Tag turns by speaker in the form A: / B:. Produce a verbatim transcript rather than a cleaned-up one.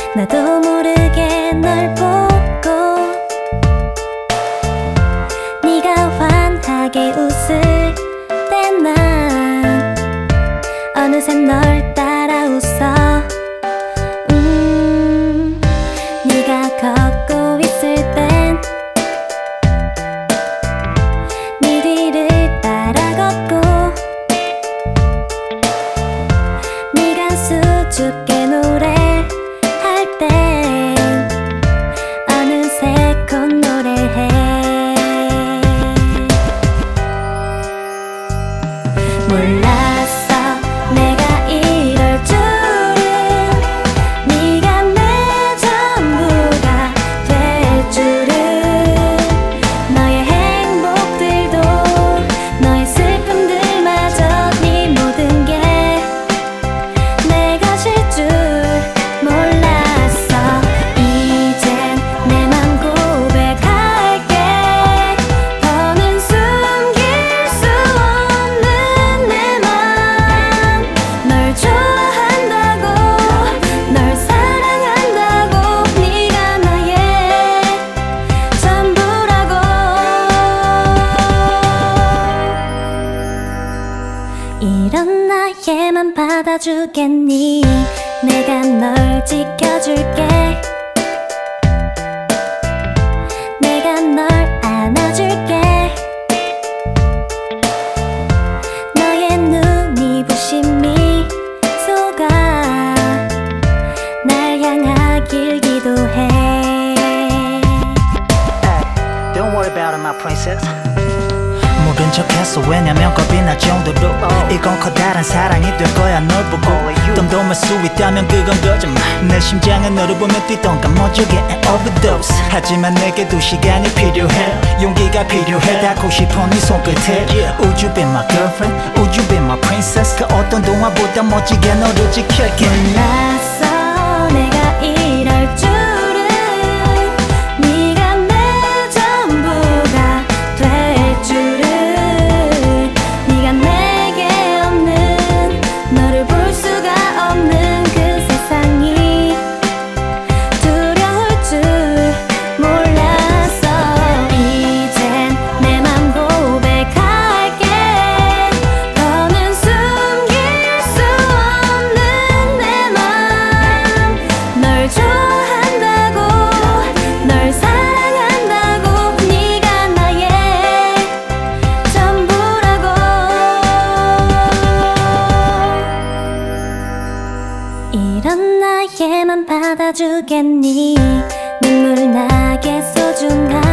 A: 나도 모르게 널 보고 네가 환하게 웃을 때 난 어느새 널 따라 웃어. 음, 네가 걷고 있을 땐 네 뒤를 따라 걷고 네가 수줍게 노래할 땐 어느새 콧노래해. 몰랐어 내가 이럴 줄은, 네가 내 전부가 될 줄은. 너의 행복들도 너의 슬픔들마저 네 모든 게 내 것일 줄 몰랐어. 이젠 내 맘 고백할게. 더는 숨길 수 없는 내 맘. 널 좋아한다고, 널 사랑한다고. 네가 나의 전부라고. 이런 나에만 받아주겠니? 내가 널 지켜줄게. 내가 널 안아줄게. 너의 눈이 부신 미소가 날 향하길 기도해.
B: Don't worry about it, my princess. 모른 척했어. 왜냐면 겁이 날 정도로 이건 커다란 사랑이 될 거야. 널 보고 덤덤할 수 있다면 그건 거짓말. 내 심장은 너를 보면 뛰던가 멈추게 overdose. 하지만 내게도 시간이 필요해. 용기가 필요해. 닿고 싶어 네 손끝에. Would you be my girlfriend? Would you be my princess? 그 어떤 동화보다 멋지게 너를 지킬게.
A: 몰랐어 내가 이럴 줄은, 네가 내 전부가 될 줄은. 네가 내게 없는, 너를 볼 수가 없는 그 세상이 두려울 줄 몰랐어. 이젠 내 맘 고백할게. 더는 숨길 수 없는 내 맘. 널 좋아한다고, 널 사랑한다고. 네가 나의 전부라고. 이런 나에만 받아주겠니? 눈물 나게 소중한